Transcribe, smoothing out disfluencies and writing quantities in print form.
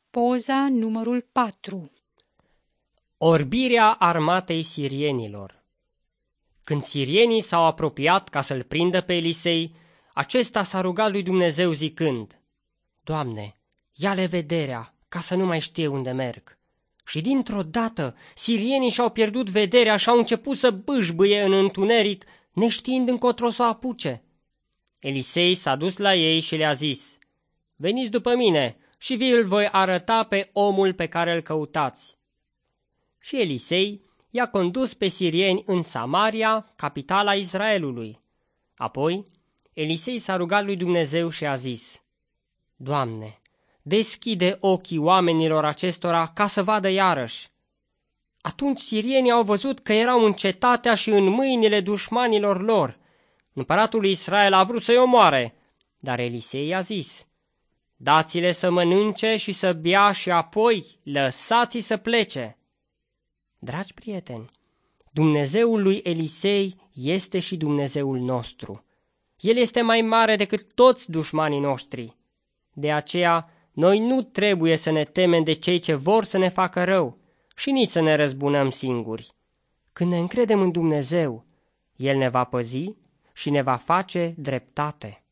Poza numărul 4. Orbirea armatei sirienilor. Când sirienii s-au apropiat ca să-l prindă pe Elisei, acesta s-a rugat lui Dumnezeu zicând: Doamne, ia-le vederea, ca să nu mai știe unde merg. Și dintr-o dată sirienii și-au pierdut vederea și au început să bâșbâie în întuneric, neștiind încotro să o apuce. Elisei s-a dus la ei și le-a zis: Veniți după mine și vi-l voi arăta pe omul pe care îl căutați. Și Elisei i-a condus pe sirieni în Samaria, capitala Israelului. Apoi Elisei s-a rugat lui Dumnezeu și a zis: Doamne, deschide ochii oamenilor acestora ca să vadă iarăși. Atunci sirienii au văzut că erau în cetatea și în mâinile dușmanilor lor. Împăratul lui Israel a vrut să-i omoare, dar Elisei i-a zis: Dați-le să mănânce și să bea și apoi lăsați-i să plece. Dragi prieteni, Dumnezeul lui Elisei este și Dumnezeul nostru. El este mai mare decât toți dușmanii noștri. De aceea, noi nu trebuie să ne temem de cei ce vor să ne facă rău și nici să ne răzbunăm singuri. Când ne încredem în Dumnezeu, El ne va păzi și ne va face dreptate.